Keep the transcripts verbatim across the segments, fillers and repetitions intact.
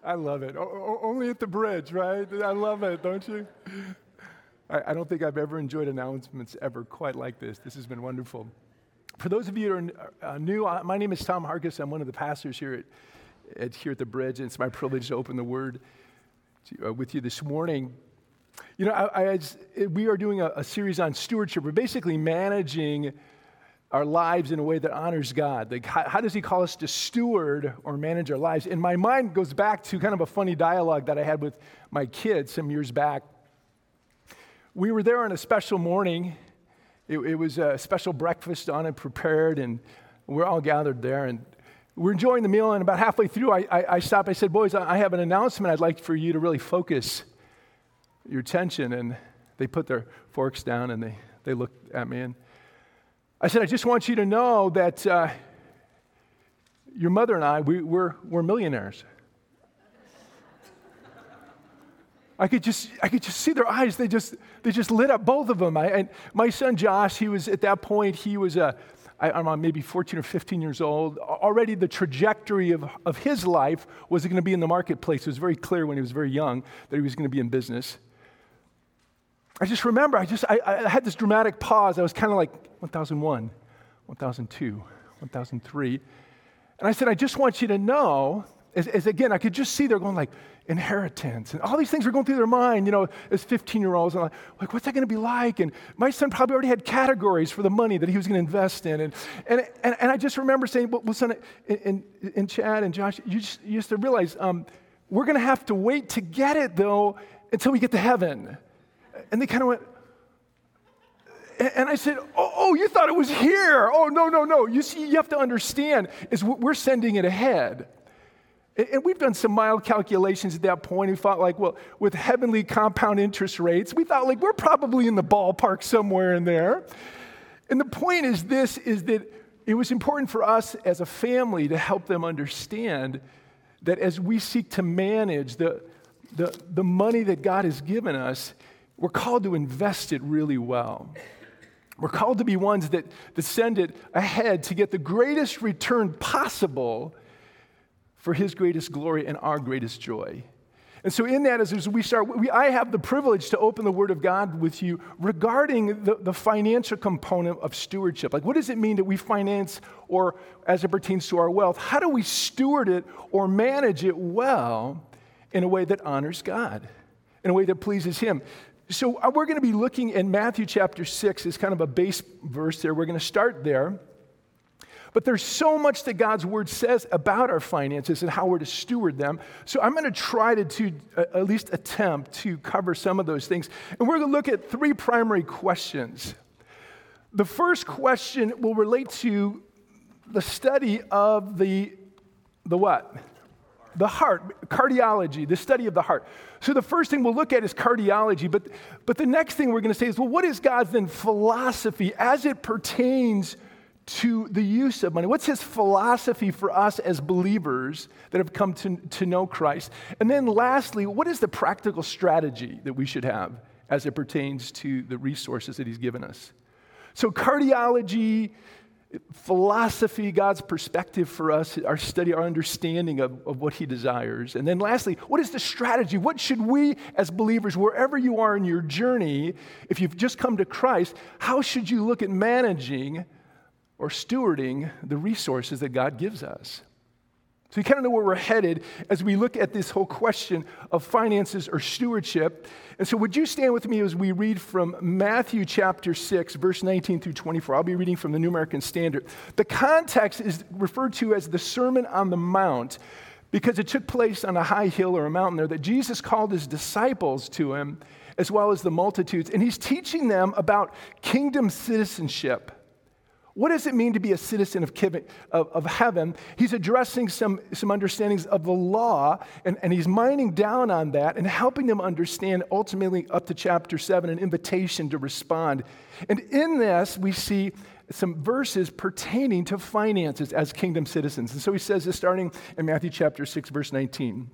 I love it. O- o- only at the bridge, right? I love it, don't you? I, I don't think I've ever enjoyed announcements ever quite like this. This has been wonderful. For those of you who are uh, new, uh, my name is Tom Harkis. I'm one of the pastors here at, at here at the bridge, and it's my privilege to open the Word to, uh, with you this morning. You know, I, I, we are doing a, a series on stewardship. We're basically managing our lives in a way that honors God. Like, how, how does He call us to steward or manage our lives? And my mind goes back to kind of a funny dialogue that I had with my kids some years back. We were there on a special morning. It, it was a special breakfast on and prepared, and we're all gathered there. And we're enjoying the meal, and about halfway through, I, I, I stopped. I said, boys, I have an announcement I'd like for you to really focus your attention. And they put their forks down, and they, they looked at me, and I said, I just want you to know that uh, your mother and I, we, we're, we're millionaires. I could just, I could just see their eyes. They just, they just lit up, both of them. I, and my son Josh, he was at that point, he was a, I, I don't know, maybe fourteen or fifteen years old. Already the trajectory of, of his life was going to be in the marketplace. It was very clear when he was very young that he was going to be in business. I just remember, I just, I, I had this dramatic pause. I was kind of like, one thousand one, one thousand two, one thousand three. And I said, I just want you to know, as, as again, I could just see they're going like, inheritance, and all these things were going through their mind, you know, as fifteen-year-olds. And I'm like, like, what's that going to be like? And my son probably already had categories for the money that he was going to invest in. And and and, and I just remember saying, well, well son, and, and Chad and Josh, you just, you just to realize, um, we're going to have to wait to get it, though, until we get to heaven. And they kind of went, and I said, oh, oh, you thought it was here. Oh, no, no, no. You see, you have to understand, is we're sending it ahead. And we've done some mild calculations at that point. We thought like, well, with heavenly compound interest rates, we thought like, we're probably in the ballpark somewhere in there. And the point is this, is that it was important for us as a family to help them understand that as we seek to manage the, the, the money that God has given us, we're called to invest it really well. We're called to be ones that, that send it ahead to get the greatest return possible for His greatest glory and our greatest joy. And so in that, as we start, we, I have the privilege to open the Word of God with you regarding the, the financial component of stewardship. Like, what does it mean that we finance, or as it pertains to our wealth, how do we steward it or manage it well in a way that honors God, in a way that pleases Him? So we're going to be looking at Matthew chapter six as kind of a base verse there. We're going to start there. But there's so much that God's Word says about our finances and how we're to steward them. So I'm going to try to, to uh, at least attempt to cover some of those things. And we're going to look at three primary questions. The first question will relate to the study of the, the what? The heart, cardiology, the study of the heart. So the first thing we'll look at is cardiology, but, but the next thing we're going to say is, well, what is God's then philosophy as it pertains to the use of money? What's His philosophy for us as believers that have come to, to know Christ? And then lastly, what is the practical strategy that we should have as it pertains to the resources that He's given us? So cardiology, philosophy, God's perspective for us, our study, our understanding of, of what He desires. And then lastly, what is the strategy? What should we as believers, wherever you are in your journey, if you've just come to Christ, how should you look at managing or stewarding the resources that God gives us? So you kind of know where we're headed as we look at this whole question of finances or stewardship. And so would you stand with me as we read from Matthew chapter six, verse nineteen through twenty-four. I'll be reading from the New American Standard. The context is referred to as the Sermon on the Mount because it took place on a high hill or a mountain there that Jesus called His disciples to Him as well as the multitudes. And He's teaching them about kingdom citizenship. What does it mean to be a citizen of, of, of heaven? He's addressing some, some understandings of the law, and, and he's mining down on that and helping them understand, ultimately up to chapter seven, an invitation to respond. And in this, we see some verses pertaining to finances as kingdom citizens. And so he says this starting in Matthew chapter six, verse nineteen.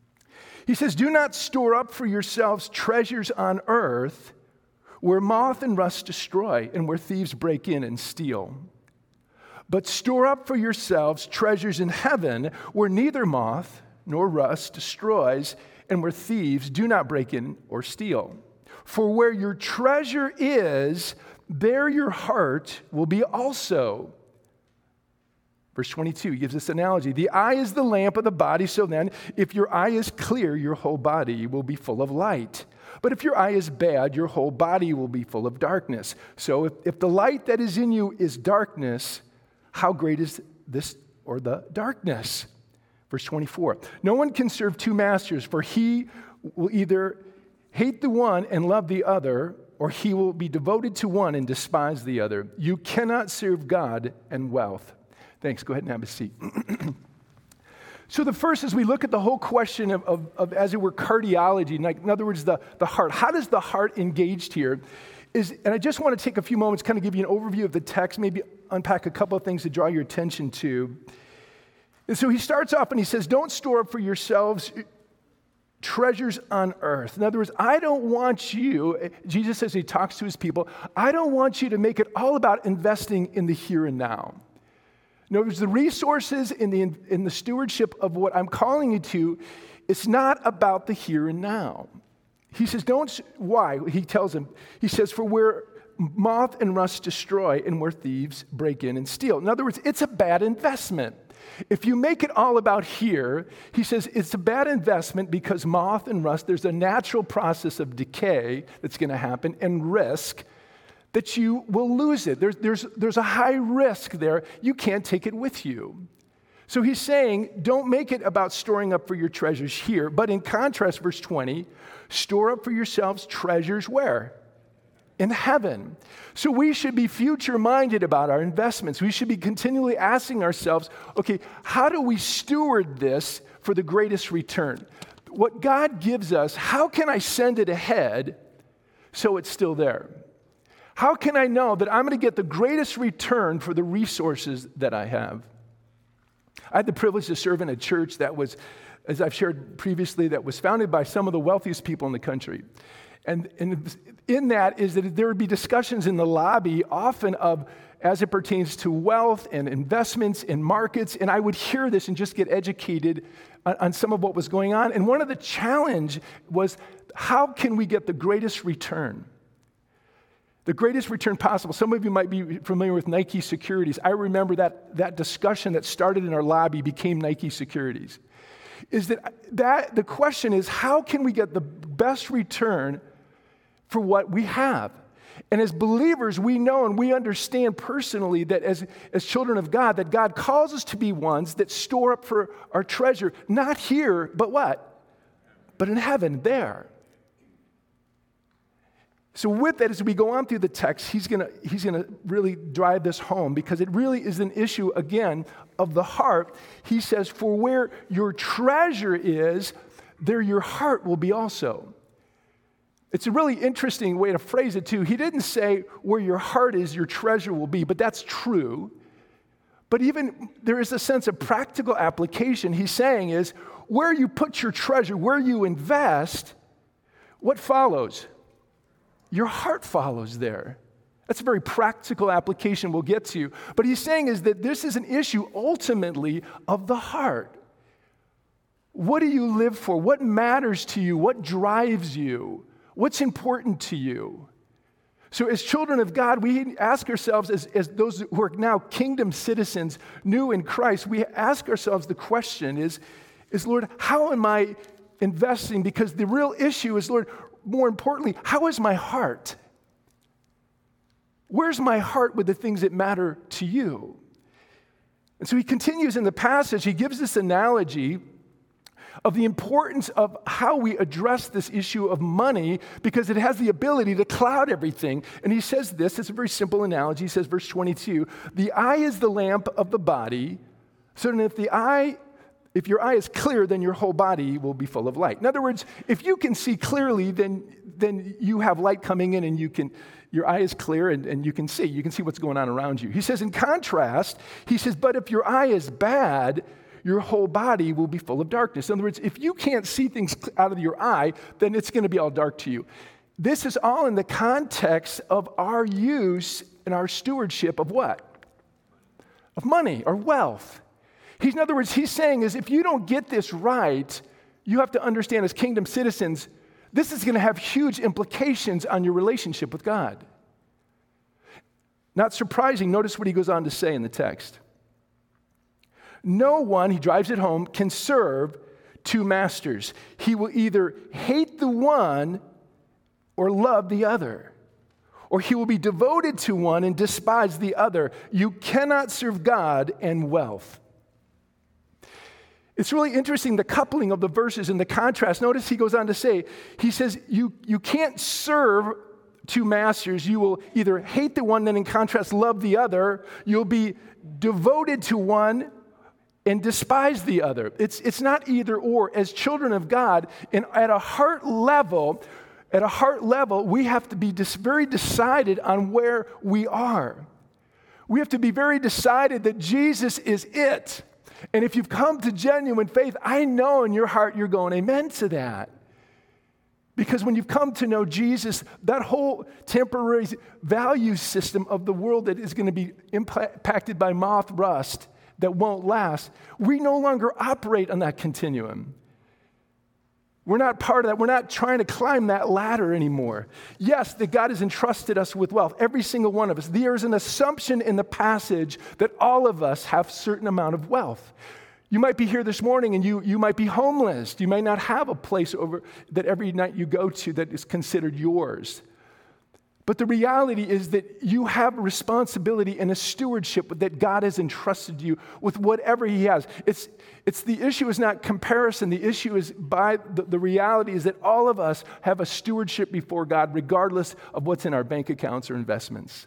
He says, "Do not store up for yourselves treasures on earth, where moth and rust destroy, and where thieves break in and steal. But store up for yourselves treasures in heaven, where neither moth nor rust destroys, and where thieves do not break in or steal. For where your treasure is, there your heart will be also. Verse twenty-two gives this analogy. The eye is the lamp of the body, so then if your eye is clear, your whole body will be full of light. But if your eye is bad, your whole body will be full of darkness. So if, if the light that is in you is darkness, how great is this or the darkness? Verse twenty-four, no one can serve two masters, for he will either hate the one and love the other, or he will be devoted to one and despise the other. You cannot serve God and wealth. Thanks. Go ahead and have a seat. So the first is we look at the whole question of, of, of as it were, cardiology. Like, in other words, the, the heart. How does the heart engaged here? Is, and I just want to take a few moments, kind of give you an overview of the text, maybe unpack a couple of things to draw your attention to. And so he starts off and he says, don't store up for yourselves treasures on earth. In other words, I don't want you, Jesus says he talks to his people, I don't want you to make it all about investing in the here and now. In other words, the resources in the, in the stewardship of what I'm calling you to, it's not about the here and now. He says, don't, why? He tells him, he says, for where moth and rust destroy and where thieves break in and steal. In other words, it's a bad investment. If you make it all about here, he says it's a bad investment because moth and rust, there's a natural process of decay that's going to happen and risk that you will lose it. There's, there's, there's a high risk there. You can't take it with you. So he's saying, don't make it about storing up for your treasures here. But in contrast, verse twenty, store up for yourselves treasures where? In heaven. So we should be future-minded about our investments. We should be continually asking ourselves, okay, how do we steward this for the greatest return? What God gives us, how can I send it ahead so it's still there? How can I know that I'm going to get the greatest return for the resources that I have? I had the privilege to serve in a church that was, as I've shared previously, that was founded by some of the wealthiest people in the country. And, and in that is that there would be discussions in the lobby often of, as it pertains to wealth and investments and markets, and I would hear this and just get educated on, on some of what was going on. And one of the challenge was, how can we get the greatest return? The greatest return possible. Some of you might be familiar with Nike Securities. I remember that, that discussion that started in our lobby became Nike Securities. Is that, that the question is, how can we get the best return for what we have? And as believers, we know and we understand personally that as, as children of God, that God calls us to be ones that store up for our treasure, not here, but what? But in heaven, there. So with that, as we go on through the text, he's gonna, he's gonna really drive this home because it really is an issue, again, of the heart. He says, for where your treasure is, there your heart will be also. It's a really interesting way to phrase it, too. He didn't say where your heart is, your treasure will be, but that's true. But even there is a sense of practical application. He's saying is, where you put your treasure, where you invest, what follows? Your heart follows there. That's a very practical application we'll get to. But he's saying is that this is an issue ultimately of the heart. What do you live for? What matters to you? What drives you? What's important to you? So as children of God, we ask ourselves, as, as those who are now kingdom citizens, new in Christ, we ask ourselves the question is, is Lord, how am I investing? Because the real issue is, Lord, more importantly, how is my heart? Where's my heart with the things that matter to you? And so he continues in the passage, he gives this analogy of the importance of how we address this issue of money because it has the ability to cloud everything. And he says this, it's a very simple analogy. He says, verse twenty-two, the eye is the lamp of the body, so that if the eye If your eye is clear, then your whole body will be full of light. In other words, if you can see clearly, then, then you have light coming in and you can, your eye is clear and, and you can see. You can see what's going on around you. He says, in contrast, he says, but if your eye is bad, your whole body will be full of darkness. In other words, if you can't see things out of your eye, then it's going to be all dark to you. This is all in the context of our use and our stewardship of what? Of money or wealth. He's, in other words, he's saying is if you don't get this right, you have to understand as kingdom citizens, this is going to have huge implications on your relationship with God. Not surprising, notice what he goes on to say in the text. No one, he drives it home, can serve two masters. He will either hate the one or love the other, or he will be devoted to one and despise the other. You cannot serve God and wealth. It's really interesting, the coupling of the verses and the contrast. Notice he goes on to say, he says, you, you can't serve two masters. You will either hate the one, then in contrast, love the other. You'll be devoted to one and despise the other. It's, it's not either or. As children of God, and at a heart level, at a heart level, we have to be dis- very decided on where we are. We have to be very decided that Jesus is it. And if you've come to genuine faith, I know in your heart you're going amen to that. Because when you've come to know Jesus, that whole temporary value system of the world that is going to be impacted by moth rust, that won't last, we no longer operate on that continuum. We're not part of that. We're not trying to climb that ladder anymore. Yes, that God has entrusted us with wealth, every single one of us. There's an assumption in the passage that all of us have a certain amount of wealth. You might be here this morning and you, you might be homeless. You may not have a place over that every night you go to that is considered yours. But the reality is that you have a responsibility and a stewardship that God has entrusted you with whatever he has. It's, it's the issue is not comparison. The issue is by the, the reality is that all of us have a stewardship before God regardless of what's in our bank accounts or investments.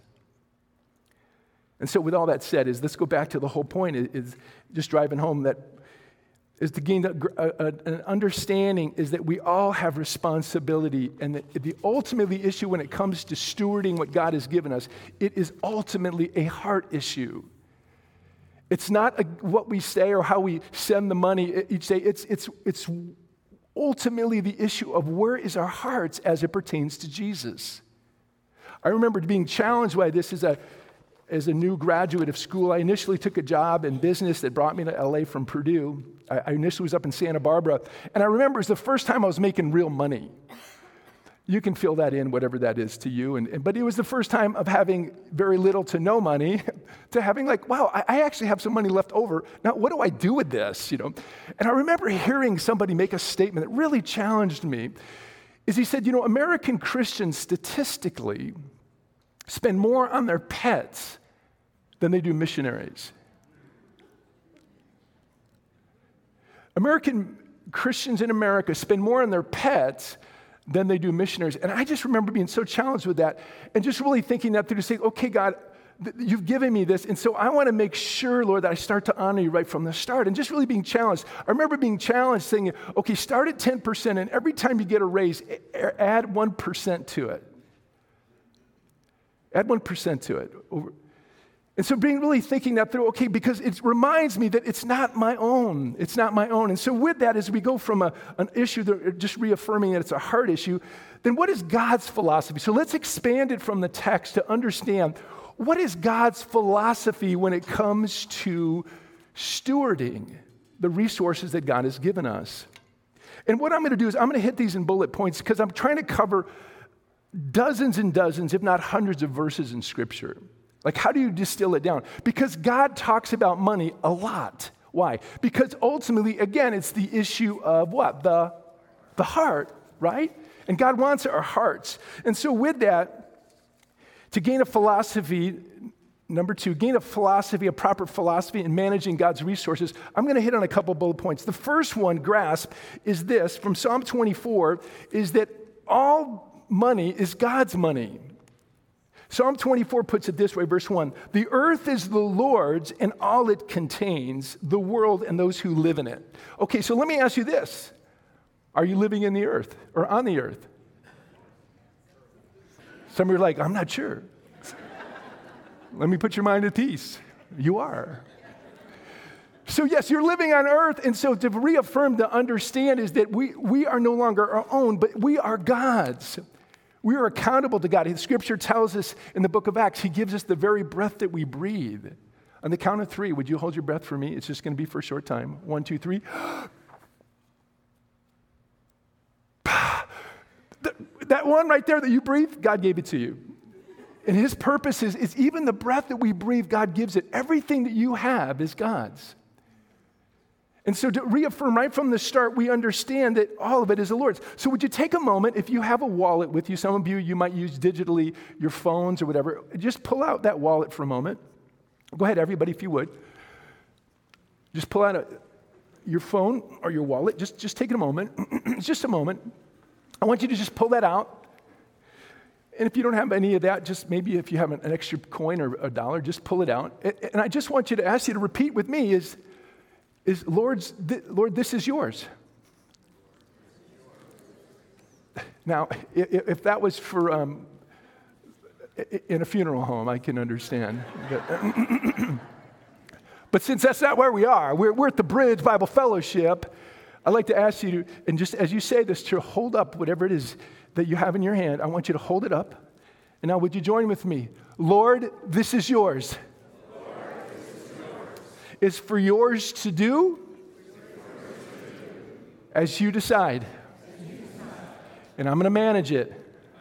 And so with all that said, is let's go back to the whole point is, is just driving home that is to gain a, a, an understanding is that we all have responsibility, and that the ultimately issue when it comes to stewarding what God has given us, it is ultimately a heart issue. It's not a, what we say or how we send the money each day. It's, it's, it's ultimately the issue of where is our hearts as it pertains to Jesus. I remember being challenged by this as a As a new graduate of school. I initially took a job in business that brought me to L A from Purdue. I, I initially was up in Santa Barbara. And I remember it was the first time I was making real money. You can fill that in, whatever that is to you. And, and But it was the first time of having very little to no money to having like, wow, I, I actually have some money left over. Now, what do I do with this? You know? And I remember hearing somebody make a statement that really challenged me. Is he said, you know, American Christians statistically spend more on their pets than they do missionaries. American Christians in America spend more on their pets than they do missionaries. And I just remember being so challenged with that and just really thinking that through to say, okay, God, th- you've given me this. And so I want to make sure, Lord, that I start to honor you right from the start. And just really being challenged. I remember being challenged saying, okay, start at ten percent and every time you get a raise, add one percent to it. Add one percent to it. And so being really thinking that through, okay, because it reminds me that it's not my own. It's not my own. And so with that, as we go from a, an issue, that just reaffirming that it's a heart issue, then what is God's philosophy? So let's expand it from the text to understand what is God's philosophy when it comes to stewarding the resources that God has given us. And what I'm going to do is I'm going to hit these in bullet points because I'm trying to cover dozens and dozens, if not hundreds of verses in Scripture. Like, how do you distill it down? Because God talks about money a lot. Why? Because ultimately, again, it's the issue of what? The, the heart, right? And God wants our hearts. And so with that, to gain a philosophy, number two, gain a philosophy, a proper philosophy in managing God's resources, I'm going to hit on a couple bullet points. The first one, grasp, is this, from Psalm twenty-four, is that all money is God's money. Psalm twenty-four puts it this way, verse one, the earth is the Lord's and all it contains, the world and those who live in it. Okay, so let me ask you this. Are you living in the earth or on the earth? Some of you are like, I'm not sure. Let me put your mind at peace. You are. So yes, you're living on earth, and so to reaffirm, to understand is that we, we are no longer our own, but we are God's. We are accountable to God. The Scripture tells us in the book of Acts, He gives us the very breath that we breathe. On the count of three, would you hold your breath for me? It's just going to be for a short time. One, two, three. That one right there that you breathe, God gave it to you. And his purpose is, is even the breath that we breathe, God gives it. Everything that you have is God's. And so to reaffirm right from the start, we understand that all of it is the Lord's. So would you take a moment, if you have a wallet with you, some of you, you might use digitally your phones or whatever, just pull out that wallet for a moment. Go ahead, everybody, if you would. Just pull out a, your phone or your wallet. Just, just take a moment. Just a moment. I want you to just pull that out. And if you don't have any of that, just maybe if you have an, an extra coin or a dollar, just pull it out. And, and I just want you to ask you to repeat with me is, is Lord's, th- Lord, this is yours. Now, if, if that was for um, in a funeral home, I can understand. But, but since that's not where we are, we're, we're at the Bridge Bible Fellowship, I'd like to ask you to, and just as you say this, to hold up whatever it is that you have in your hand. I want you to hold it up. And now would you join with me? Lord, this is yours. Lord, this is yours. It's for yours to do as you decide. And I'm going to manage it.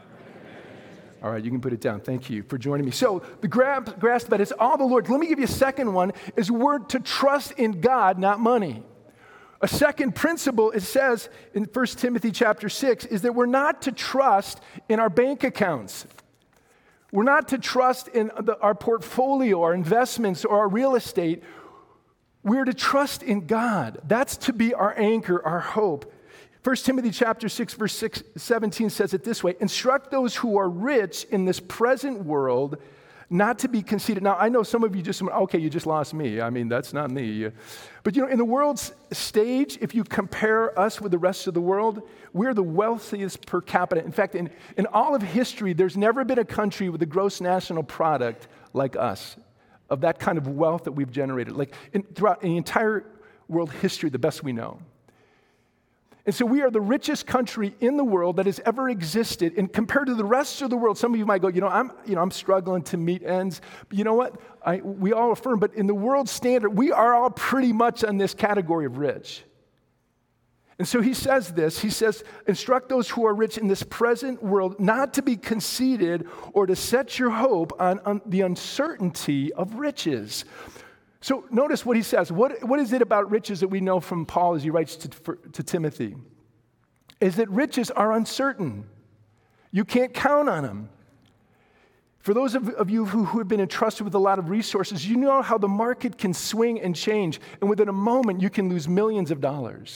All right, you can put it down. Thank you for joining me. So the grasp, grasp that it's all the Lord. Let me give you a second one, is we're to trust in God, not money. A second principle, it says in First Timothy chapter six, is that we're not to trust in our bank accounts. We're not to trust in the, our portfolio, our investments, or our real estate. We're to trust in God. That's to be our anchor, our hope. First Timothy chapter six, verse six, seventeen says it this way: instruct those who are rich in this present world not to be conceited. Now, I know some of you just, okay, you just lost me. I mean, that's not me. But you know, in the world's stage, if you compare us with the rest of the world, we're the wealthiest per capita. In fact, in, in all of history, there's never been a country with a gross national product like us, of that kind of wealth that we've generated, like in, throughout the entire world history, the best we know. And so we are the richest country in the world that has ever existed. And compared to the rest of the world, some of you might go, you know, I'm, you know, I'm struggling to meet ends. But you know what? I, we all affirm, but in the world standard, we are all pretty much in this category of rich. And so he says this, he says, instruct those who are rich in this present world not to be conceited or to set your hope on, on the uncertainty of riches. So notice what he says. What, what is it about riches that we know from Paul as he writes to, for, to Timothy? Is that riches are uncertain. You can't count on them. For those of, of you who, who have been entrusted with a lot of resources, you know how the market can swing and change, and within a moment you can lose millions of dollars.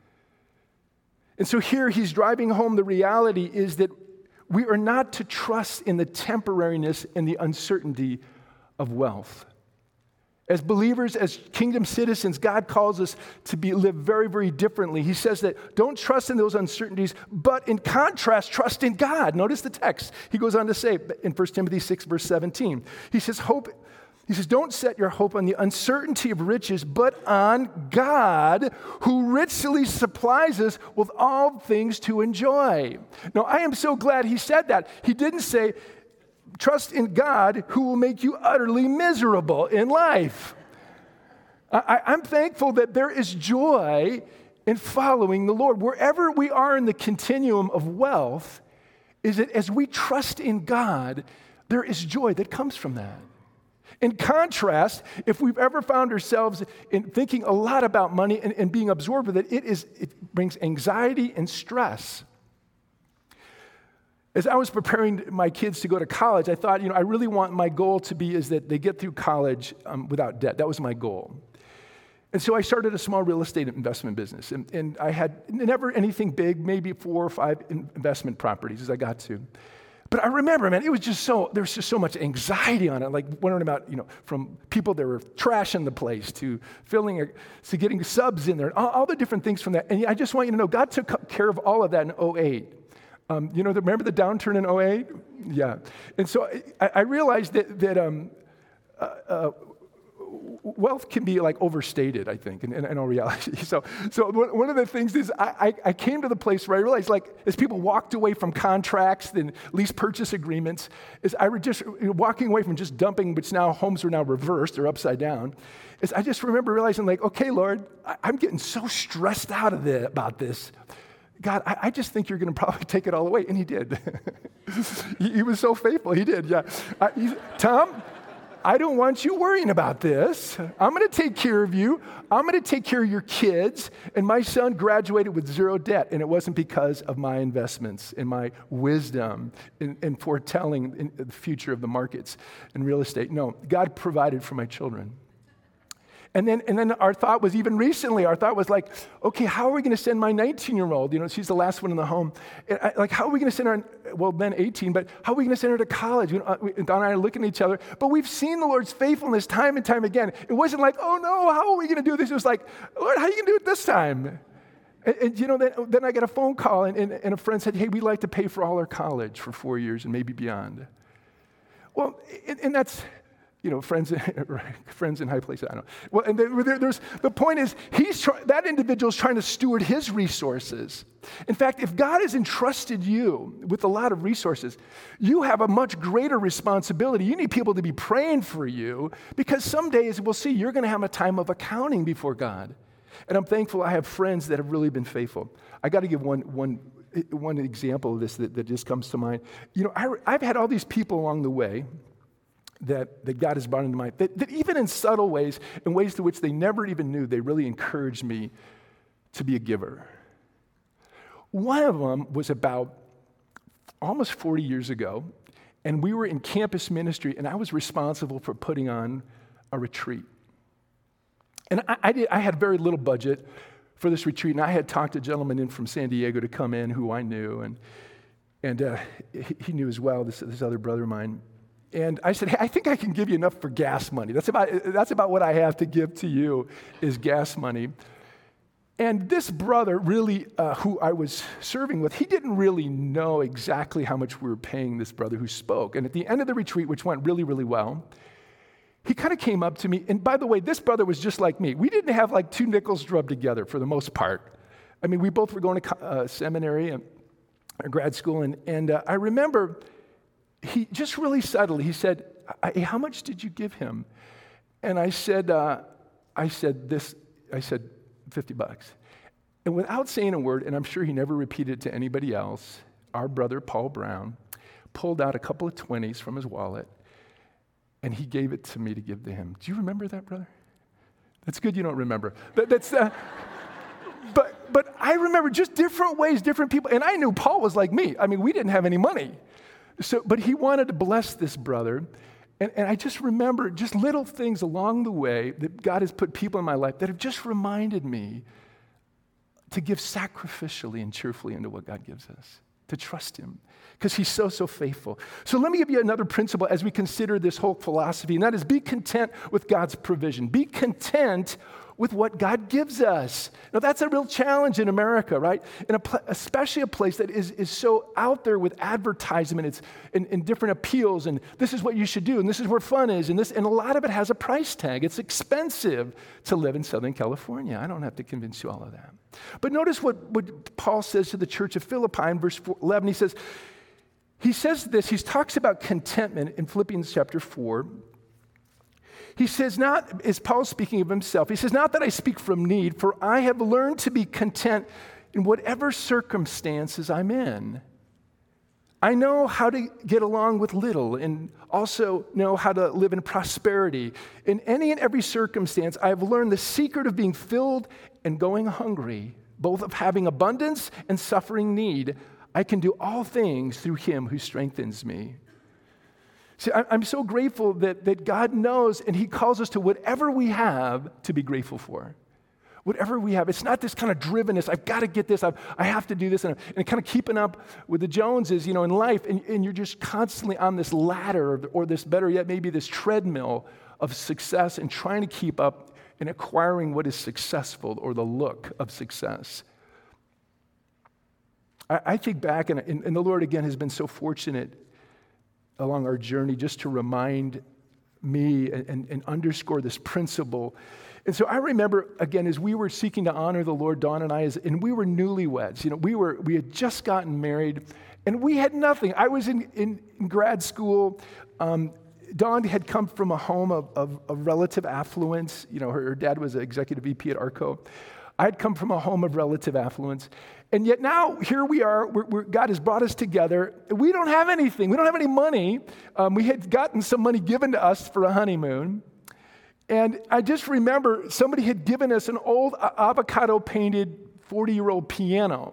And so here he's driving home the reality is that we are not to trust in the temporariness and the uncertainty of wealth. As believers, as kingdom citizens, God calls us to be live very, very differently. He says that don't trust in those uncertainties, but in contrast, trust in God. Notice the text. He goes on to say in First Timothy six, verse seventeen, he says, hope, he says, don't set your hope on the uncertainty of riches, but on God, who richly supplies us with all things to enjoy. Now, I am so glad he said that. He didn't say, trust in God who will make you utterly miserable in life. I, I'm thankful that there is joy in following the Lord. Wherever we are in the continuum of wealth, is that as we trust in God, there is joy that comes from that. In contrast, if we've ever found ourselves in thinking a lot about money and, and being absorbed with it, it, is, it brings anxiety and stress. As I was preparing my kids to go to college, I thought, you know, I really want my goal to be is that they get through college um, without debt. That was my goal. And so I started a small real estate investment business. And, and I had never anything big, maybe four or five investment properties as I got to. But I remember, man, it was just so, there was just so much anxiety on it, like wondering about, you know, from people that were trashing the place to filling, a, to getting subs in there, all, all the different things from that. And I just want you to know, God took care of all of that in oh eight. Um, you know, the, remember the downturn in oh eight? Yeah. And so I, I realized that, that um, uh, uh, wealth can be like overstated, I think, in, in, in all reality. So, so one of the things is I, I came to the place where I realized, like, as people walked away from contracts and lease purchase agreements, is I were just you know, walking away from just dumping, which now homes are now reversed, they're upside down. Is I just remember realizing, like, okay, Lord, I, I'm getting so stressed out of it about this. God, I, I just think you're going to probably take it all away, and He did. he, he was so faithful. He did. Yeah, I, he, Tom. I don't want you worrying about this. I'm going to take care of you. I'm going to take care of your kids. And my son graduated with zero debt, and it wasn't because of my investments and my wisdom in, in foretelling in the future of the markets and real estate. No, God provided for my children. And then, and then our thought was, even recently, our thought was like, okay, how are we going to send my nineteen-year-old? You know, she's the last one in the home. And I, like, how are we going to send her, well, then eighteen, but how are we going to send her to college? You know, Don and I are looking at each other. But we've seen the Lord's faithfulness time and time again. It wasn't like, oh, no, how are we going to do this? It was like, Lord, how are you going to do it this time? And, and you know, then, then I got a phone call, and, and, and a friend said, hey, we'd like to pay for all our college for four years and maybe beyond. Well, and, and that's... You know, friends, friends in high places. I don't know. Well, and there, there's the point is, he's try, that individual is trying to steward his resources. In fact, if God has entrusted you with a lot of resources, you have a much greater responsibility. You need people to be praying for you, because some days we'll see you're going to have a time of accounting before God. And I'm thankful I have friends that have really been faithful. I got to give one one one example of this that, that just comes to mind. You know, I, I've had all these people along the way that, that God has brought into mind, that, that even in subtle ways, in ways to which they never even knew, they really encouraged me to be a giver. One of them was about almost forty years ago, and we were in campus ministry, and I was responsible for putting on a retreat. And I, I, did, I had very little budget for this retreat, and I had talked a gentleman in from San Diego to come in who I knew, and and uh, he, he knew as well, this, this other brother of mine. And I said, hey, I think I can give you enough for gas money. That's about, that's about what I have to give to you is gas money. And this brother really, uh, who I was serving with, he didn't really know exactly how much we were paying this brother who spoke. And at the end of the retreat, which went really, really well, he kind of came up to me. And by the way, this brother was just like me. We didn't have like two nickels rubbed together for the most part. I mean, we both were going to uh, seminary and uh, grad school. And, and uh, I remember he just really subtly, he said, hey, how much did you give him? And I said, uh, I said this, I said fifty bucks. And without saying a word, and I'm sure he never repeated it to anybody else, our brother, Paul Brown, pulled out a couple of twenties from his wallet, and he gave it to me to give to him. Do you remember that, brother? That's good you don't remember. That, that's, uh, but, but I remember just different ways, different people, and I knew Paul was like me. I mean, we didn't have any money. So, but he wanted to bless this brother. And, and I just remember just little things along the way that God has put people in my life that have just reminded me to give sacrificially and cheerfully into what God gives us, to trust Him, because He's so, so faithful. So let me give you another principle as we consider this whole philosophy, and that is be content with God's provision. Be content with what God gives us. Now, that's a real challenge in America, right? In a pl- especially a place that is, is so out there with advertisement it's, and, and different appeals, and this is what you should do, and this is where fun is, and this, and a lot of it has a price tag. It's expensive to live in Southern California. I don't have to convince you all of that. But notice what, what Paul says to the church of Philippi in verse eleven. He says, he says this, he talks about contentment in Philippians chapter four. He says, not, is Paul speaking of himself, he says, not that I speak from need, for I have learned to be content in whatever circumstances I'm in. I know how to get along with little and also know how to live in prosperity. In any and every circumstance, I have learned the secret of being filled and going hungry, both of having abundance and suffering need. I can do all things through Him who strengthens me. See, I'm so grateful that, that God knows and He calls us to whatever we have to be grateful for. Whatever we have. It's not this kind of drivenness, I've got to get this, I've, I have to do this, and, and kind of keeping up with the Joneses, you know, in life, and, and you're just constantly on this ladder, or, or this, better yet, maybe this treadmill of success and trying to keep up in acquiring what is successful or the look of success. I, I think back, and, and, and the Lord, again, has been so fortunate along our journey just to remind me and, and, and underscore this principle. And so I remember, again, as we were seeking to honor the Lord, Dawn and I, as, and we were newlyweds. You know, we were we had just gotten married, and we had nothing. I was in, in, in grad school. Um, Dawn had come from a home of, of, of relative affluence. You know, her, her dad was an executive V P at Arco. I had come from a home of relative affluence. And yet now, here we are, we're, we're, God has brought us together. We don't have anything. We don't have any money. Um, we had gotten some money given to us for a honeymoon. And I just remember somebody had given us an old avocado-painted forty-year-old piano.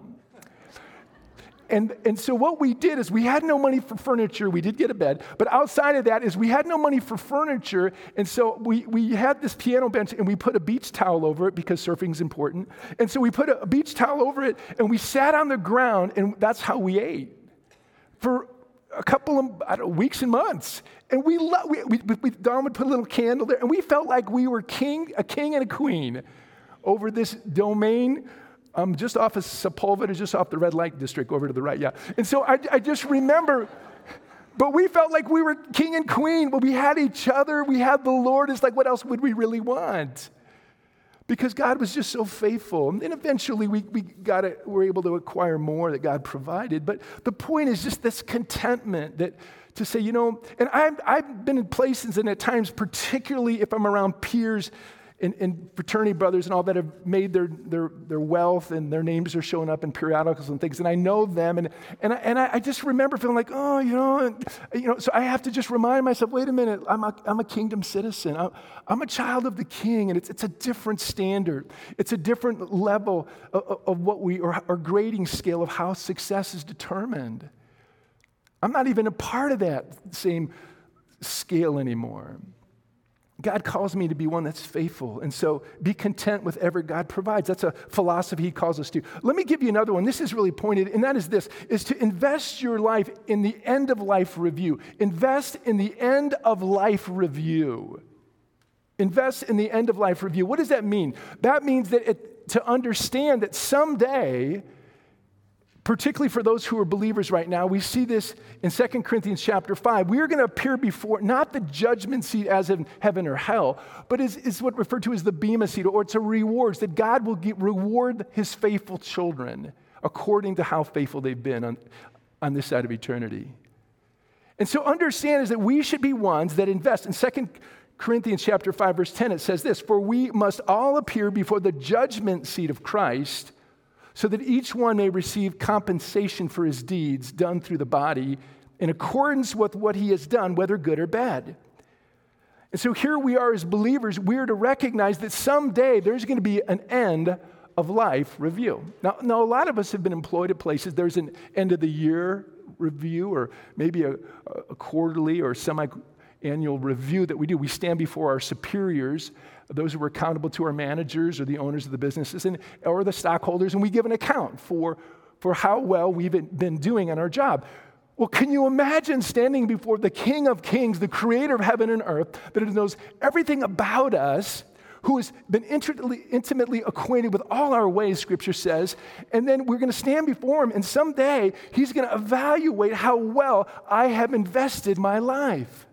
And, and so what we did is we had no money for furniture. We did get a bed. But outside of that is we had no money for furniture. And so we, we had this piano bench and we put a beach towel over it because surfing's important. And so we put a, a beach towel over it and we sat on the ground and that's how we ate for a couple of I don't know, weeks and months. And we, lo- we, we, we Dawn would put a little candle there and we felt like we were king, a king and a queen over this domain. Um, just off of Sepulveda, just off the red light district over to the right, yeah. And so I, I just remember, but we felt like we were king and queen, but we had each other, we had the Lord. It's like, what else would we really want? Because God was just so faithful. And then eventually we, we got it, were able to acquire more that God provided. But the point is just this contentment that to say, you know, and I've, I've been in places and at times, particularly if I'm around peers And, and fraternity brothers and all that have made their, their, their wealth and their names are showing up in periodicals and things, and I know them, and and I, and I just remember feeling like, oh, you know, and, you know, so I have to just remind myself, wait a minute, I'm a, I'm a kingdom citizen, I'm, I'm a child of the King, and it's it's a different standard, it's a different level of, of what we, or, or grading scale of how success is determined. I'm not even a part of that same scale anymore. God calls me to be one that's faithful. And so be content with whatever God provides. That's a philosophy he calls us to. Let me give you another one. This is really pointed, and that is this, is to invest your life in the end of life review. Invest in the end of life review. Invest in the end of life review. What does that mean? That means that it, to understand that someday, particularly for those who are believers right now, we see this in Second Corinthians chapter five. We are going to appear before, not the judgment seat as in heaven or hell, but is, is what referred to as the bema seat, or it's a rewards, that God will get, reward his faithful children according to how faithful they've been on, on this side of eternity. And so understand is that we should be ones that invest. In Second Corinthians chapter five, verse ten, it says this, "For we must all appear before the judgment seat of Christ, so that each one may receive compensation for his deeds done through the body in accordance with what he has done, whether good or bad." And so here we are as believers, we are to recognize that someday there's going to be an end of life review. Now, now a lot of us have been employed at places. There's an end of the year review, or maybe a, a quarterly or semi-annual review that we do. We stand before our superiors, those who are accountable to our managers or the owners of the businesses, and or the stockholders, and we give an account for, for how well we've been doing on our job. Well, can you imagine standing before the King of Kings, the creator of heaven and earth, that knows everything about us, who has been intimately, intimately acquainted with all our ways, Scripture says, and then we're going to stand before him, and someday he's going to evaluate how well I have invested my life.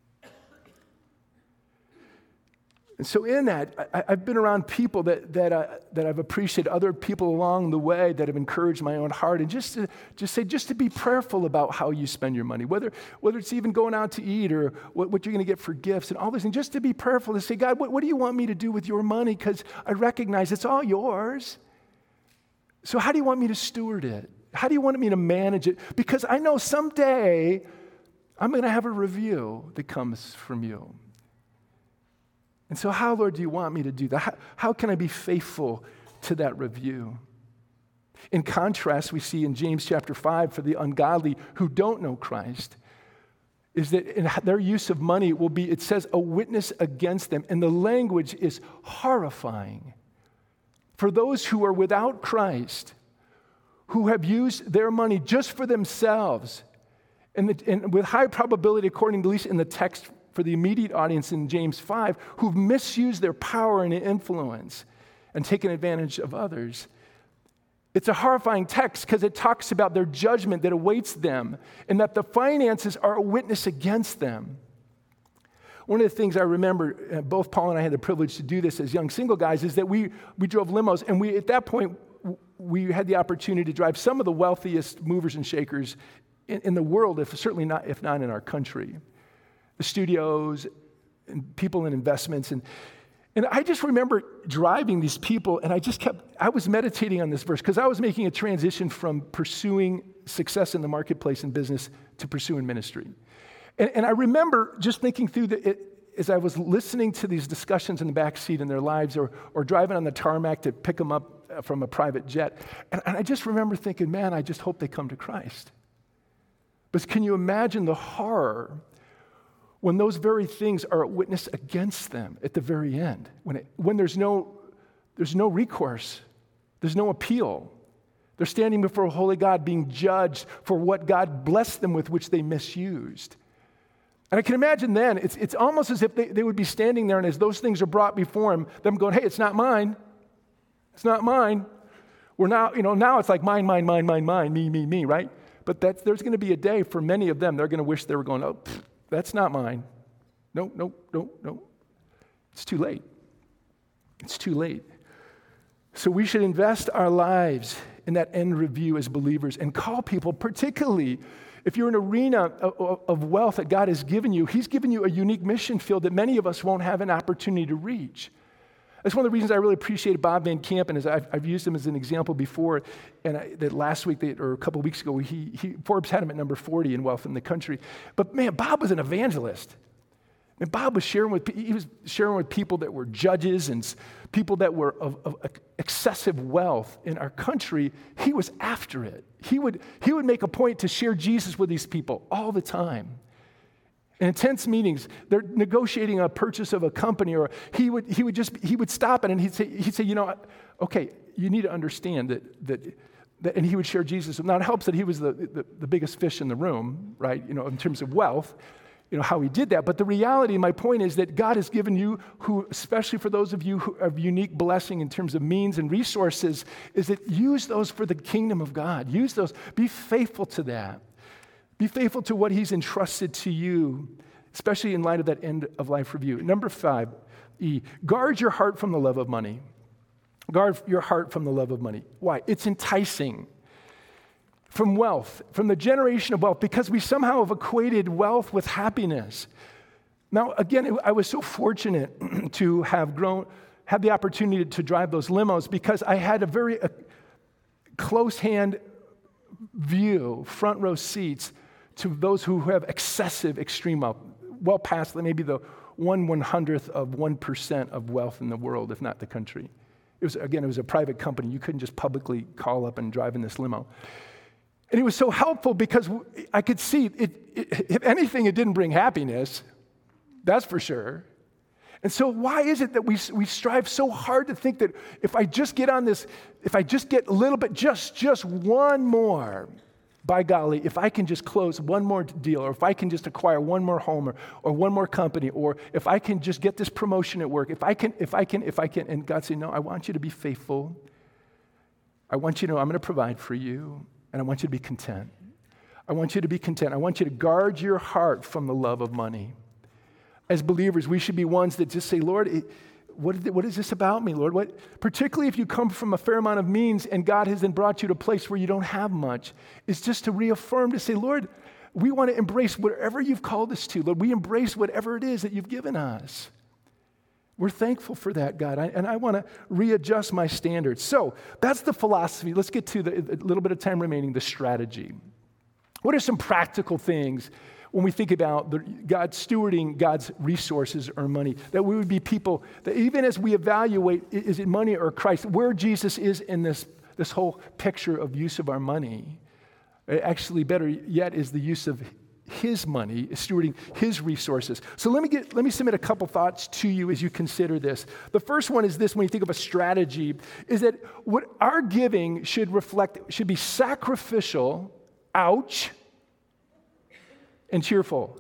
And so in that, I, I've been around people that that, uh, that I've appreciated, other people along the way that have encouraged my own heart, and just to just say, just to be prayerful about how you spend your money, whether whether it's even going out to eat or what, what you're going to get for gifts and all those things, just to be prayerful to say, God, what, what do you want me to do with your money? Because I recognize it's all yours. So how do you want me to steward it? How do you want me to manage it? Because I know someday I'm going to have a review that comes from you. And so how, Lord, do you want me to do that? How, how can I be faithful to that review? In contrast, we see in James chapter five, for the ungodly who don't know Christ, is that in their use of money will be, it says, a witness against them. And the language is horrifying. For those who are without Christ, who have used their money just for themselves, and, the, and with high probability, according to at least in the text for the immediate audience in James five, who've misused their power and influence and taken advantage of others. It's a horrifying text because it talks about their judgment that awaits them and that the finances are a witness against them. One of the things I remember, uh, both Paul and I had the privilege to do this as young single guys, is that we, we drove limos, and we at that point, w- we had the opportunity to drive some of the wealthiest movers and shakers in, in the world, if certainly not, if not in our country. The studios and people in investments. And, and I just remember driving these people, and I just kept, I was meditating on this verse because I was making a transition from pursuing success in the marketplace and business to pursuing ministry. And, and I remember just thinking through the, it, as I was listening to these discussions in the back seat in their lives, or, or driving on the tarmac to pick them up from a private jet. And, and I just remember thinking, man, I just hope they come to Christ. But can you imagine the horror when those very things are a witness against them at the very end? When, it, when there's no, there's no recourse, there's no appeal. They're standing before a holy God being judged for what God blessed them with, which they misused. And I can imagine then, it's, it's almost as if they, they would be standing there, and as those things are brought before him, them going, hey, it's not mine. It's not mine. We're now, you know, now it's like mine, mine, mine, mine, mine, me, me, me, right? But that's, there's going to be a day for many of them, they're going to wish they were going, oh, pfft, that's not mine. No, no, no, no. It's too late. It's too late. So we should invest our lives in that end review as believers and call people, particularly if you're in an arena of wealth that God has given you, he's given you a unique mission field that many of us won't have an opportunity to reach. That's one of the reasons I really appreciated Bob Van Kampen, is I've, I've used him as an example before, and I, that last week, they, or a couple of weeks ago, he, he, Forbes had him at number forty in wealth in the country. But man, Bob was an evangelist. And Bob was sharing with, he was sharing with people that were judges and people that were of, of excessive wealth in our country. He was after it. He would, he would make a point to share Jesus with these people all the time. In intense meetings, they're negotiating a purchase of a company, or he would, he would just, he would stop it and he'd say, he'd say, you know, okay, you need to understand that, that, that, and he would share Jesus. Now it helps that he was the, the, the biggest fish in the room, right? You know, in terms of wealth. You know, how he did that. But the reality, my point is that God has given you, who, especially for those of you who have unique blessing in terms of means and resources, is that use those for the kingdom of God. Use those. Be faithful to that. Be faithful to what he's entrusted to you, especially in light of that end of life review. Number five, E, guard your heart from the love of money. Guard your heart from the love of money. Why? It's enticing. From wealth, from the generation of wealth, because we somehow have equated wealth with happiness. Now, again, I was so fortunate to have grown, had the opportunity to drive those limos, because I had a very uh, close-hand view, front row seats, to those who have excessive, extreme wealth, well past maybe the one one-hundredth of one percent of wealth in the world, if not the country. It was, again, it was a private company. You couldn't just publicly call up and drive in this limo. And it was so helpful because I could see, it, it, if anything, it didn't bring happiness. That's for sure. And so why is it that we, we strive so hard to think that if I just get on this, if I just get a little bit, just, just one more, by golly, if I can just close one more deal, or if I can just acquire one more home, or, or one more company, or if I can just get this promotion at work, if I can, if I can, if I can, and God said, no, I want you to be faithful. I want you to know I'm going to provide for you. And I want you to be content. I want you to be content. I want you to guard your heart from the love of money. As believers, we should be ones that just say, Lord, what, what is this about me, Lord? What, particularly if you come from a fair amount of means and God has then brought you to a place where you don't have much, is just to reaffirm, to say, Lord, we want to embrace whatever you've called us to. Lord, we embrace whatever it is that you've given us. We're thankful for that, God, I, and I want to readjust my standards. So that's the philosophy. Let's get to the a little bit of time remaining, the strategy. What are some practical things when we think about the, God stewarding God's resources or money, that we would be people that even as we evaluate, is it money or Christ, where Jesus is in this, this whole picture of use of our money, actually better yet is the use of his money, stewarding his resources. So let me get, let me submit a couple thoughts to you as you consider this. The first one is this, when you think of a strategy, is that what our giving should reflect, should be sacrificial, ouch, and cheerful.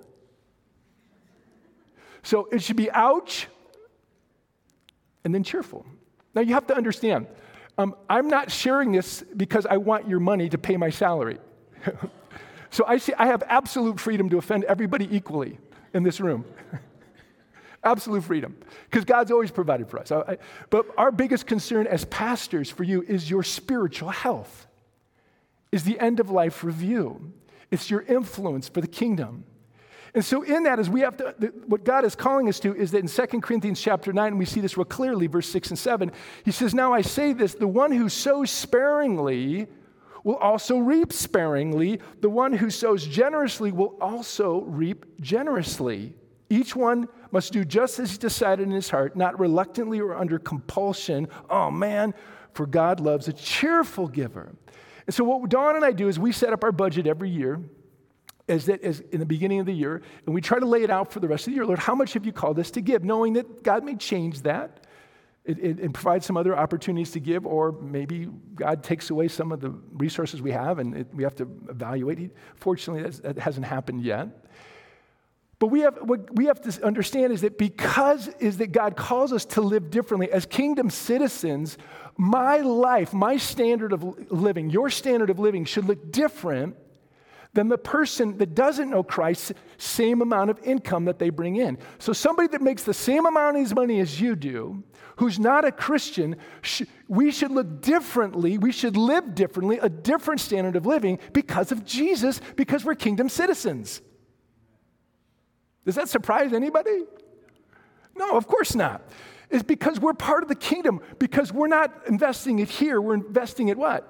So it should be ouch, and then cheerful. Now you have to understand, um, I'm not sharing this because I want your money to pay my salary. So I see I have absolute freedom to offend everybody equally in this room. Absolute freedom. Because God's always provided for us. I, I, but our biggest concern as pastors for you is your spiritual health, is the end of life review. It's your influence for the kingdom. And so in that, is we have to, the, what God is calling us to is that in Second Corinthians chapter nine, and we see this real clearly, verse six and seven, he says, now I say this, the one who sows sparingly will also reap sparingly. The one who sows generously will also reap generously. Each one must do just as he decided in his heart, not reluctantly or under compulsion. Oh man, for God loves a cheerful giver. And so what Dawn and I do is we set up our budget every year, as that as in the beginning of the year, and we try to lay it out for the rest of the year. Lord, how much have you called us to give? Knowing that God may change that it, it, and provide some other opportunities to give, or maybe God takes away some of the resources we have and it, we have to evaluate. Fortunately, that's, that hasn't happened yet. But we have what we have to understand is that because is that God calls us to live differently as kingdom citizens, my life, my standard of living, your standard of living should look different than the person that doesn't know Christ's same amount of income that they bring in. So somebody that makes the same amount of money as you do, who's not a Christian, sh- we should look differently, we should live differently, a different standard of living because of Jesus, because we're kingdom citizens. Does that surprise anybody? No, of course not. It's because we're part of the kingdom, because we're not investing it here, we're investing it what?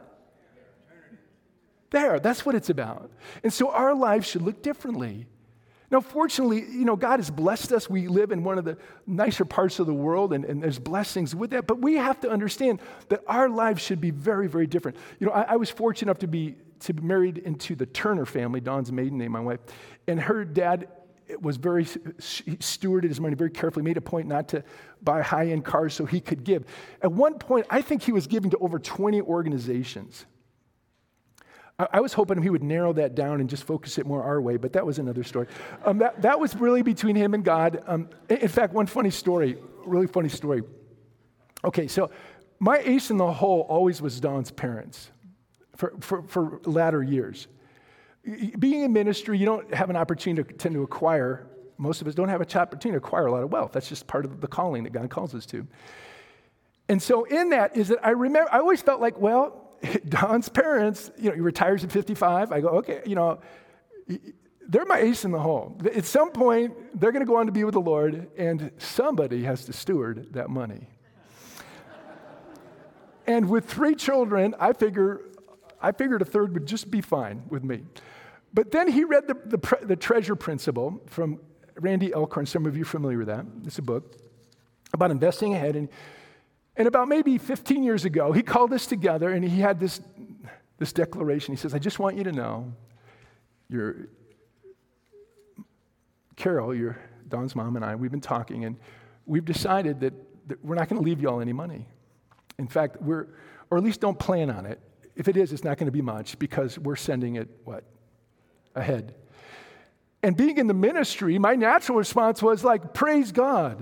There, that's what it's about. And so our lives should look differently. Now, fortunately, you know, God has blessed us. We live in one of the nicer parts of the world, and, and there's blessings with that. But we have to understand that our lives should be very, very different. You know, I, I was fortunate enough to be to be married into the Turner family, Dawn's maiden name, my wife, and her dad was very, he stewarded his money very carefully, made a point not to buy high-end cars so he could give. At one point, I think he was giving to over twenty organizations. I was hoping he would narrow that down and just focus it more our way, but that was another story. Um, that, that was really between him and God. Um, in fact, one funny story, really funny story. Okay, so my ace in the hole always was Dawn's parents for, for, for latter years. Being in ministry, you don't have an opportunity to tend to acquire, most of us don't have an opportunity to acquire a lot of wealth. That's just part of the calling that God calls us to. And so in that is that I remember, I always felt like, well, Dawn's parents, you know, he retires at fifty-five. I go, okay, you know, they're my ace in the hole. At some point, they're going to go on to be with the Lord, and somebody has to steward that money. And with three children, I figure, I figured a third would just be fine with me. But then he read the, the, the Treasure Principle from Randy Alcorn. Some of you are familiar with that. It's a book about investing ahead. And And about maybe fifteen years ago, he called us together and he had this, this declaration. He says, I just want you to know, your Carol, your Dawn's mom and I, we've been talking and we've decided that, that we're not going to leave you all any money. In fact, we're, or at least don't plan on it. If it is, it's not going to be much because we're sending it, what, ahead. And being in the ministry, my natural response was like, praise God.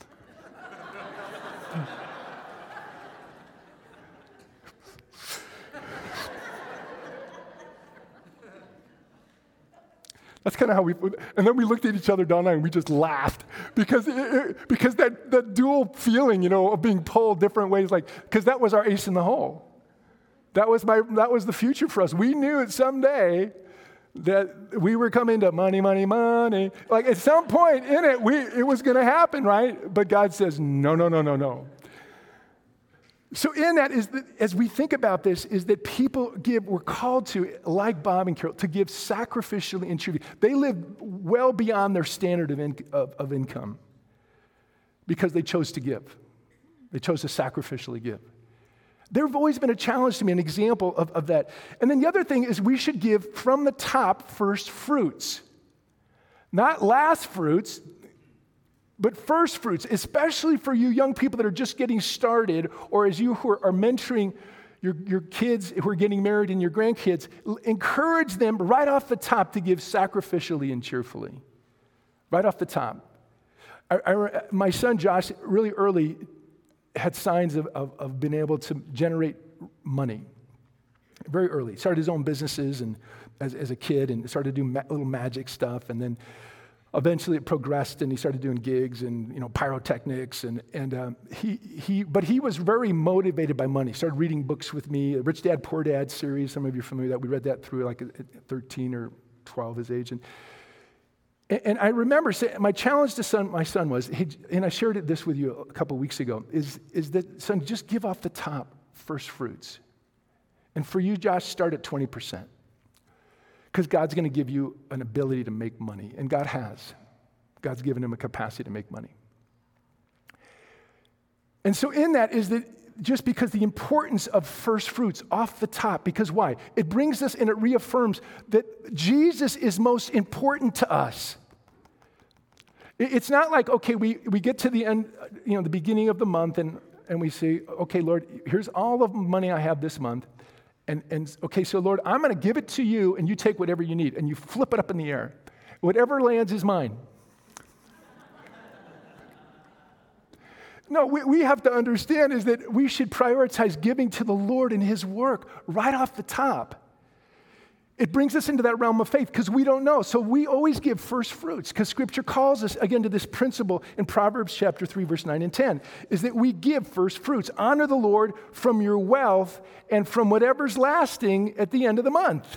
That's kind of how we, and then we looked at each other, Dawn and I, and we just laughed because it, it, because that, that dual feeling, you know, of being pulled different ways, like, because that was our ace in the hole. That was my, that was the future for us. We knew that someday that we were coming to money, money, money. Like at some point in it, we, it was going to happen, right? But God says, no, no, no, no, no. So in that is that as we think about this, is that people give, we're called to, like Bob and Carol, to give sacrificially and truly. They live well beyond their standard of, in, of, of income because they chose to give. They chose to sacrificially give. There have always been a challenge to me, an example of, of that. And then the other thing is we should give from the top first fruits. Not last fruits, but first fruits, especially for you young people that are just getting started, or as you who are, are mentoring your, your kids who are getting married and your grandkids, encourage them right off the top to give sacrificially and cheerfully. Right off the top. I, I, my son Josh, really early, had signs of, of, of being able to generate money. Very early. He started his own businesses and as, as a kid and started to do ma- little magic stuff. And then eventually it progressed, and he started doing gigs and, you know, pyrotechnics, and and um, he he. But he was very motivated by money. He started reading books with me, Rich Dad Poor Dad series. Some of you are familiar with that. We read that through like at thirteen or twelve, his age, and and I remember saying, my challenge to son, my son was, he, and I shared it this with you a couple weeks ago, is is that, son, just give off the top first fruits, and for you, Josh, start at twenty percent. Because God's going to give you an ability to make money, and God has. God's given him a capacity to make money. And so in that is that just because the importance of first fruits off the top, because why? It brings us and it reaffirms that Jesus is most important to us. It's not like, okay, we, we get to the end, you know, the beginning of the month, and, and we say, okay, Lord, here's all the money I have this month. And, and okay, so Lord, I'm going to give it to you, and you take whatever you need, and you flip it up in the air. Whatever lands is mine. No, we, we have to understand is that we should prioritize giving to the Lord and his work right off the top. It brings us into that realm of faith because we don't know. So we always give first fruits because Scripture calls us, again, to this principle in Proverbs chapter three, verse nine and ten, is that we give first fruits. Honor the Lord from your wealth and from whatever's lasting at the end of the month.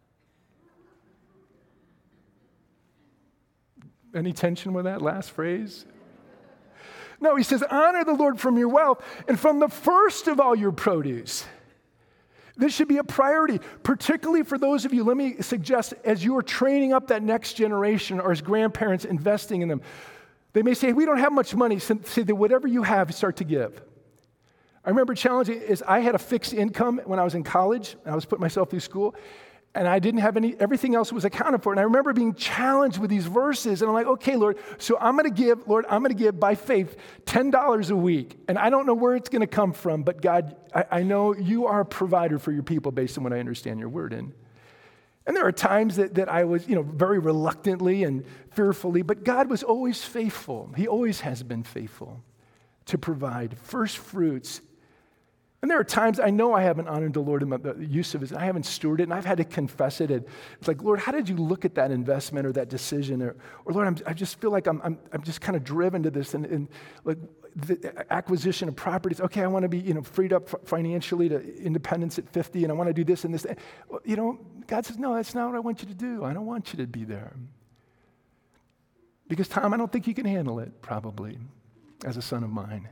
Any tension with that last phrase? No, he says, honor the Lord from your wealth and from the first of all your produce. This should be a priority, particularly for those of you, let me suggest, as you are training up that next generation or as grandparents investing in them, they may say, we don't have much money, so say that whatever you have, start to give. I remember challenging is I had a fixed income when I was in college, and I was putting myself through school, and I didn't have any, everything else was accounted for. And I remember being challenged with these verses, and I'm like, okay, Lord, so I'm going to give, Lord, I'm going to give by faith ten dollars a week. And I don't know where it's going to come from, but God, I, I know you are a provider for your people based on what I understand your word in. And there are times that, that I was, you know, very reluctantly and fearfully, but God was always faithful. He always has been faithful to provide first fruits. And there are times I know I haven't honored the Lord in the use of it. I haven't stewarded it, and I've had to confess it. It's like, Lord, how did you look at that investment or that decision? Or, or Lord, I'm, I just feel like I'm, I'm, I'm just kind of driven to this, and, and like the acquisition of properties. Okay, I want to be, you know, freed up financially to independence at fifty, and I want to do this and this. Well, you know, God says, no, that's not what I want you to do. I don't want you to be there. Because, Tom, I don't think you can handle it, probably, as a son of mine.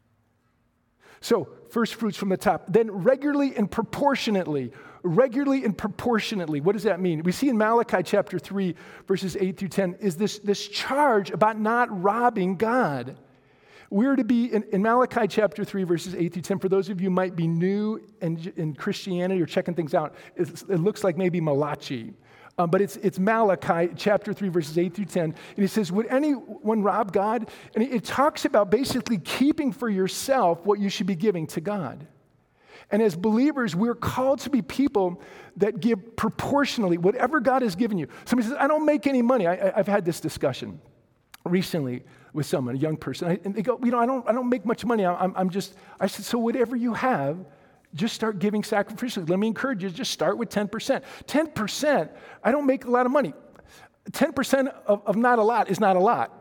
So, first fruits from the top. Then regularly and proportionately. Regularly and proportionately. What does that mean? We see in Malachi chapter three, verses eight through ten, is this, this charge about not robbing God. We're to be, in, in Malachi chapter three, verses eight through ten, for those of you who might be new in, in Christianity or checking things out, it looks like maybe Malachi. Um, but it's it's Malachi chapter three, verses eight through ten. And he says, would anyone rob God? And it, it talks about basically keeping for yourself what you should be giving to God. And as believers, we're called to be people that give proportionally whatever God has given you. Somebody says, I don't make any money. I, I, I've had this discussion recently with someone, a young person. I, and they go, you know, I don't I don't make much money. I'm, I'm just, I said, so whatever you have, just start giving sacrificially. Let me encourage you, just start with ten percent. ten percent, I don't make a lot of money. ten percent of, of not a lot is not a lot.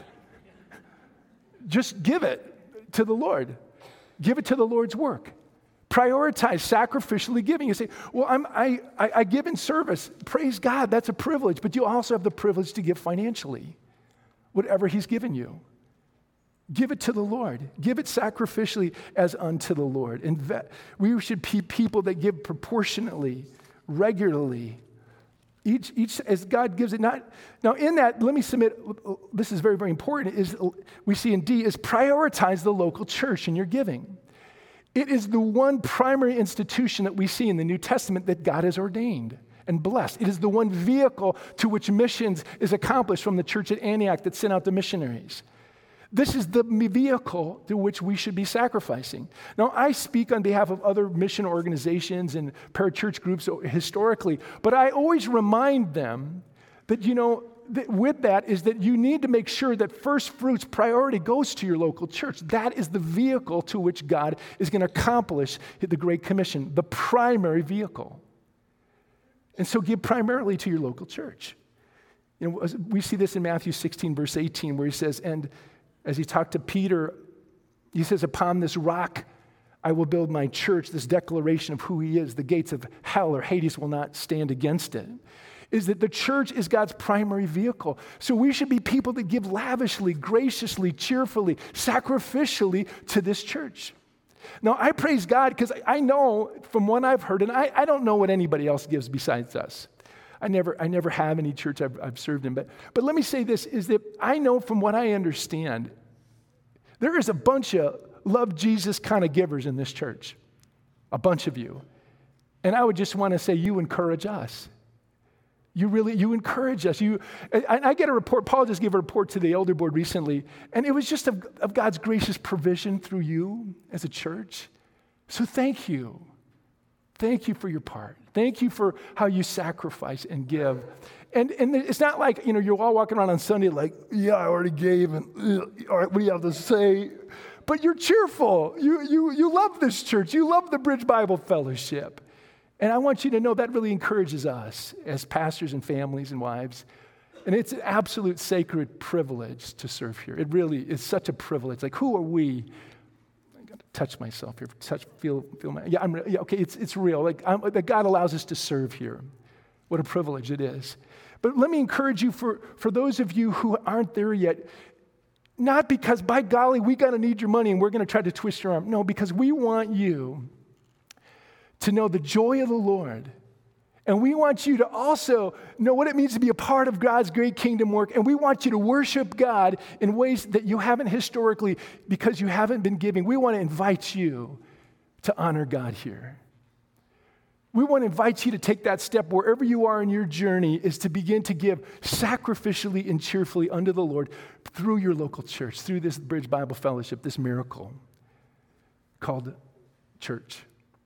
Just give it to the Lord. Give it to the Lord's work. Prioritize sacrificially giving. You say, well, I'm, I, I, I give in service. Praise God, that's a privilege, but you also have the privilege to give financially, whatever he's given you. Give it to the Lord. Give it sacrificially as unto the Lord. Inve- we should be people that give proportionately, regularly, each, each as God gives it. Not now in that, let me submit, this is very, very important, is we see in D, is prioritize the local church in your giving. It is the one primary institution that we see in the New Testament that God has ordained and blessed. It is the one vehicle to which missions is accomplished from the church at Antioch that sent out the missionaries. This is the vehicle to which we should be sacrificing. Now, I speak on behalf of other mission organizations and parachurch groups historically, but I always remind them that, you know, that with that is that you need to make sure that first fruits priority goes to your local church. That is the vehicle to which God is going to accomplish the Great Commission, the primary vehicle. And so give primarily to your local church. You know, we see this in Matthew sixteen, verse eighteen, where he says, and as he talked to Peter, he says, upon this rock I will build my church, this declaration of who he is. The gates of hell or Hades will not stand against it. Is that the church is God's primary vehicle. So we should be people that give lavishly, graciously, cheerfully, sacrificially to this church. Now, I praise God because I know from what I've heard, and I, I don't know what anybody else gives besides us. I never, I never have any church I've, I've served in. But, but let me say this, is that I know from what I understand, there is a bunch of love Jesus kind of givers in this church. A bunch of you. And I would just want to say, you encourage us. You really, you encourage us. You, I, I get a report, Paul just gave a report to the elder board recently, and it was just of, of God's gracious provision through you as a church. So thank you. Thank you for your part. Thank you for how you sacrifice and give. And, and it's not like, you know, you're all walking around on Sunday like, yeah, I already gave, and uh, all right, what do you have to say? But you're cheerful. You, you, you love this church. You love the Bridge Bible Fellowship. And I want you to know that really encourages us as pastors and families and wives. And it's an absolute sacred privilege to serve here. It really is such a privilege. Like, who are we? I got to touch myself here. Touch, feel, feel my, yeah, I'm, yeah, okay, it's, it's real. Like, I'm, that God allows us to serve here. What a privilege it is. But let me encourage you for, for those of you who aren't there yet, not because, by golly, we got to need your money and we're going to try to twist your arm. No, because we want you to know the joy of the Lord. And we want you to also know what it means to be a part of God's great kingdom work. And we want you to worship God in ways that you haven't historically because you haven't been giving. We want to invite you to honor God here. We want to invite you to take that step wherever you are in your journey is to begin to give sacrificially and cheerfully unto the Lord through your local church, through this Bridge Bible Fellowship, this miracle called church.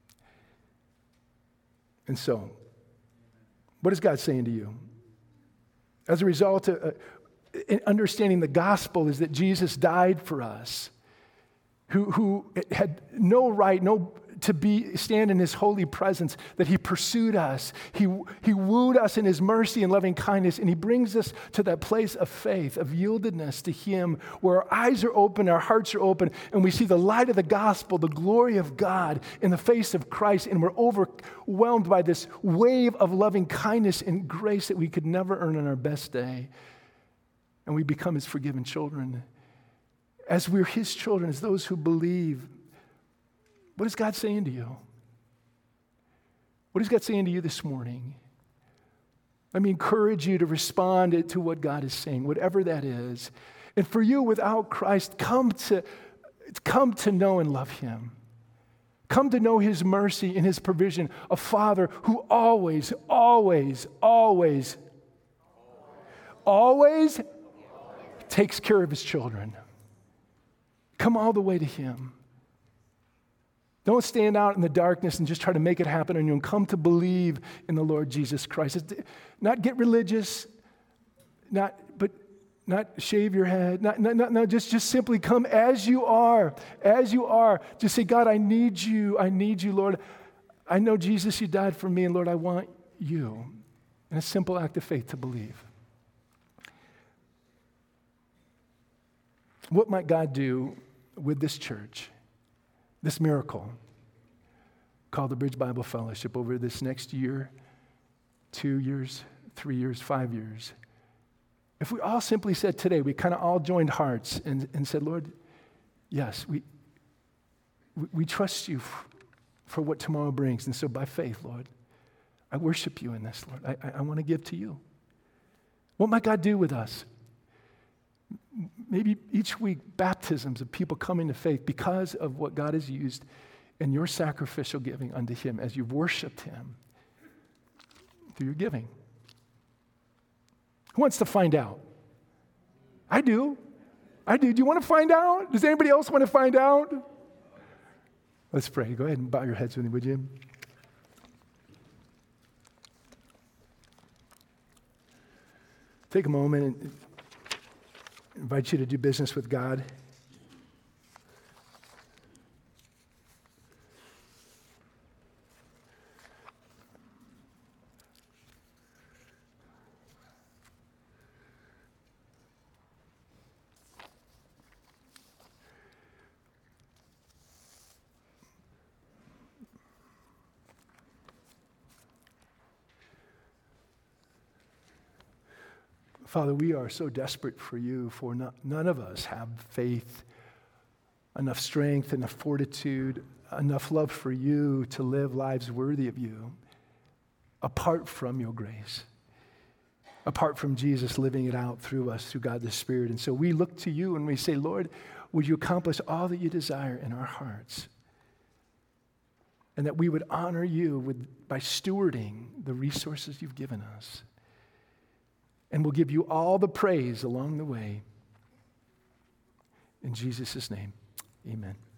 And so, what is God saying to you? As a result of uh, understanding the gospel is that Jesus died for us, who, who had no right, no to be stand in his holy presence, that he pursued us. He, he wooed us in his mercy and loving kindness, and he brings us to that place of faith, of yieldedness to him, where our eyes are open, our hearts are open, and we see the light of the gospel, the glory of God in the face of Christ, and we're overwhelmed by this wave of loving kindness and grace that we could never earn on our best day. And we become his forgiven children. As we're his children, as those who believe, what is God saying to you? What is God saying to you this morning? Let me encourage you to respond to what God is saying, whatever that is. And for you, without Christ, come to, come to know and love him. Come to know his mercy and his provision, a Father who always, always, always, always takes care of his children. Come all the way to him. Don't stand out in the darkness and just try to make it happen on your own. Come to believe in the Lord Jesus Christ. It's not get religious, not but not shave your head. Not, not, not, no, just, just simply come as you are, as you are. Just say, God, I need you. I need you, Lord. I know, Jesus, you died for me, and Lord, I want you. And a simple act of faith to believe. What might God do with this church? This miracle called the Bridge Bible Fellowship over this next year, two years, three years, five years. If we all simply said today, we kind of all joined hearts and, and said, Lord, yes, we, we, we trust you f- for what tomorrow brings. And so by faith, Lord, I worship you in this, Lord. I, I, I want to give to you. What might God do with us? Maybe each week, baptisms of people coming to faith because of what God has used in your sacrificial giving unto him as you've worshiped him through your giving. Who wants to find out? I do. I do. Do you want to find out? Does anybody else want to find out? Let's pray. Go ahead and bow your heads with me, would you? Take a moment and invite you to do business with God. Father, we are so desperate for you, for no, none of us have faith, enough strength, enough fortitude, enough love for you to live lives worthy of you apart from your grace, apart from Jesus living it out through us, through God the Spirit. And so we look to you and we say, Lord, would you accomplish all that you desire in our hearts? And that we would honor you with, by stewarding the resources you've given us. And we'll give you all the praise along the way. In Jesus' name, amen.